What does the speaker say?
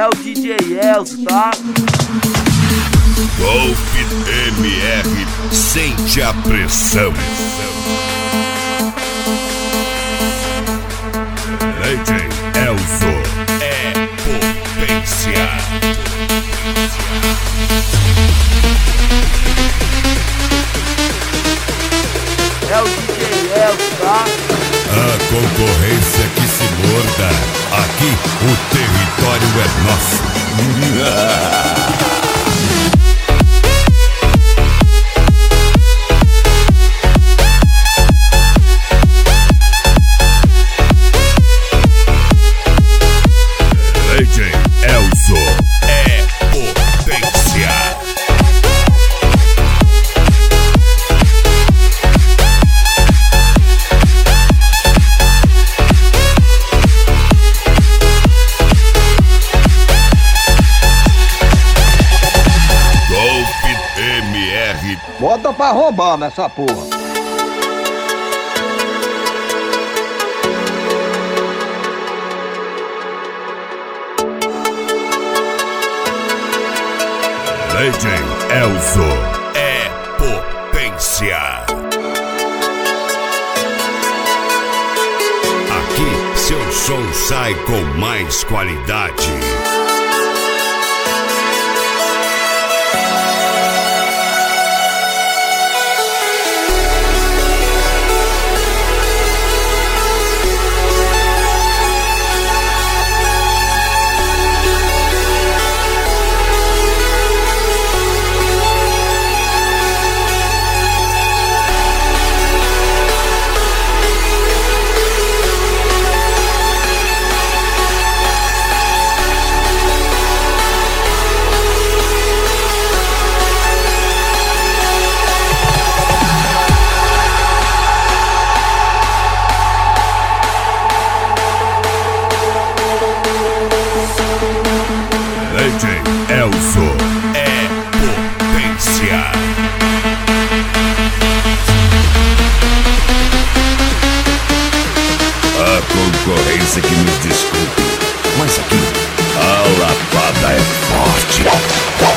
É o DJ Elzo, tá? Golf MR, sente a pressão. DJ Elzo é potência. É o DJ Elzo, tá? A concorrência que se morda. Aqui o território é nosso. DJ Elzo é potência. Golf MR. Bota pra roubar nessa porra. DJ Elzo é potência. Aqui seu som sai com mais qualidade. DJ Elzo é potência. A concorrência que nos desculpe, mas aqui a lapada é forte.